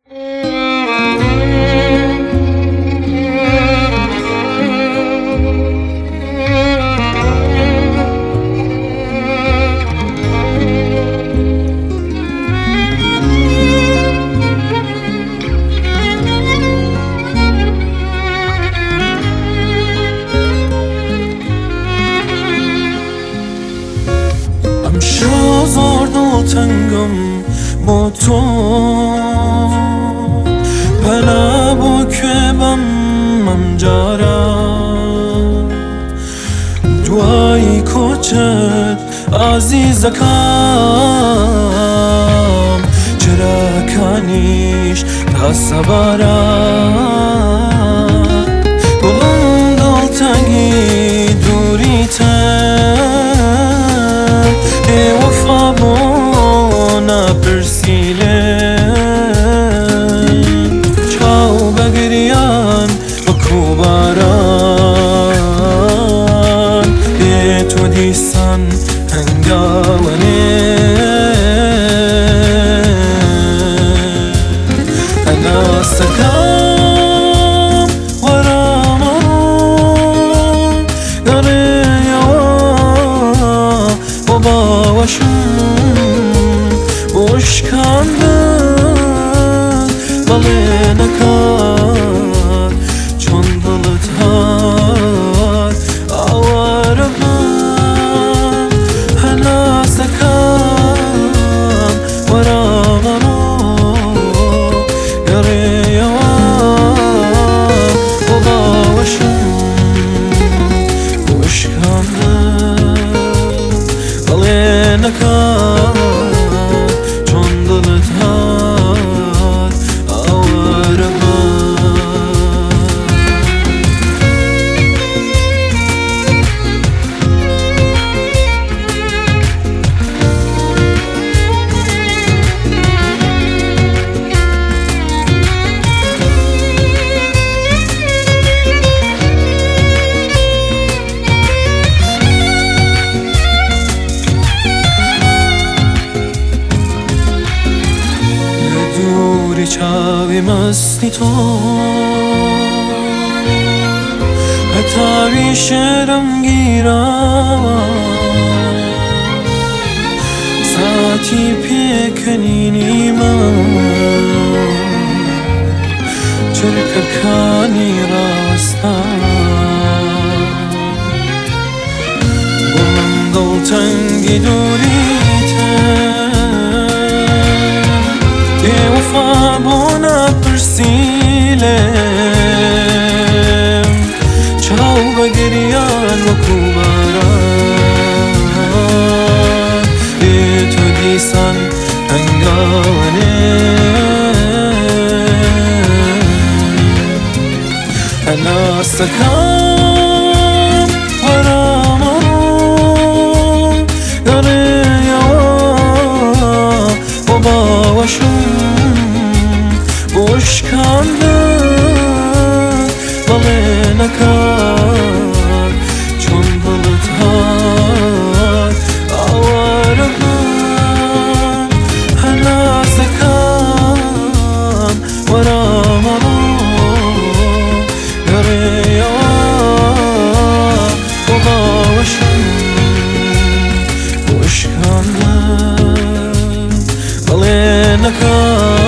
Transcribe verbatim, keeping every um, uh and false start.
تنگم با تو پلا با که بم منجارا دوای کوچت عزیز کام چرا کانیش دستبارا بلند دلتنگی دوری تن ای وفا پرسیلن چاو بگریان و کوباران به تو دیسان هنگاونه انا سکام ورامون گره یوا و باوشون boşkandın balına kar çondalı tar avarma hala sakam varamano yaraya o başım boşkandın balına kar چاوی مستی تو حتی شرم گیرم ساعتی پیکنینی من چرک کانی راستم بلند و تنگی دوریتم وفا بونا پرسیلم چاو بگریان و کوباران به تو دیسان هنگاونه انا سکام ورامون گره یوا و باوشون boşkandın balına kar çondalı tar avarma hala sakam varamano yaraya o başım boşkandın balına kar